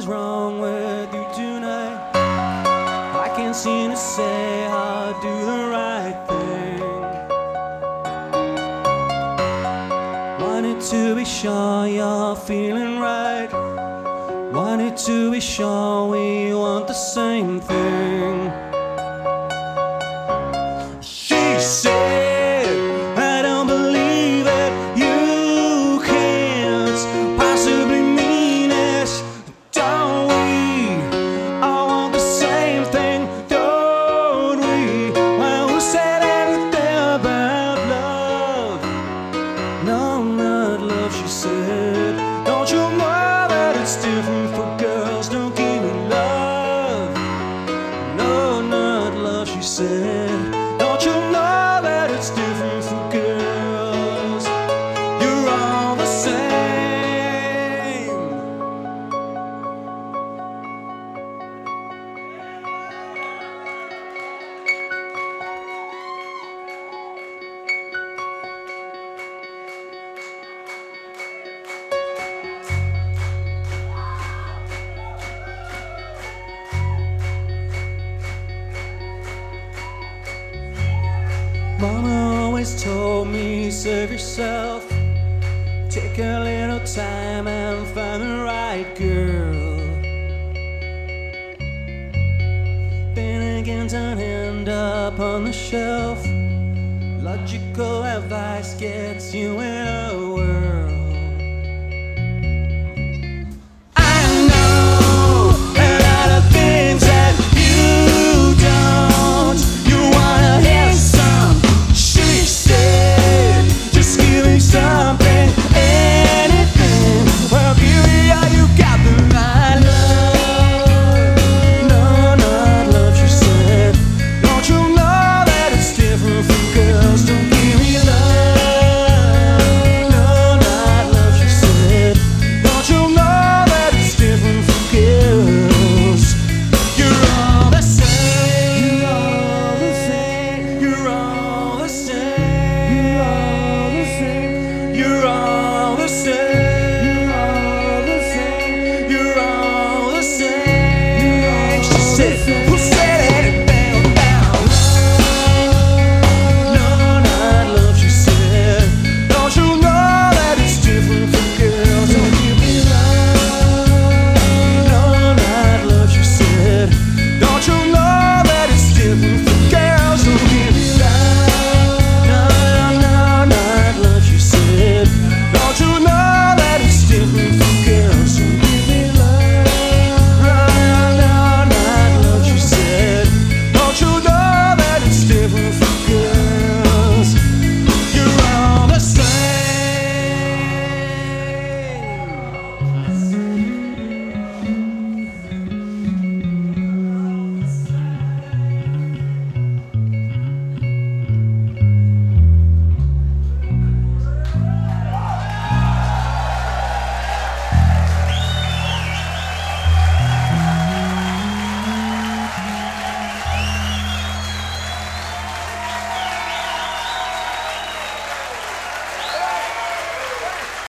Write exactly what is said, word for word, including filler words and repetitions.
wrong with you tonight? I can't seem to say I'll do the right thing. Wanted to be sure you're feeling right. Wanted to be sure we want the same thing. She said, I don't believe it, you can't possibly mean it, don't we? I want the same thing, don't we? Well, who said anything about love? No, not love, she said. Don't you know that it's different for girls? Don't give me love. No, not love, she said. Don't you know that it's different for girls? You're all the same. Mama always told me, save yourself, take a little time and find the right girl. Then again, don't end up on the shelf. Logical advice gets you in a whirl. Who said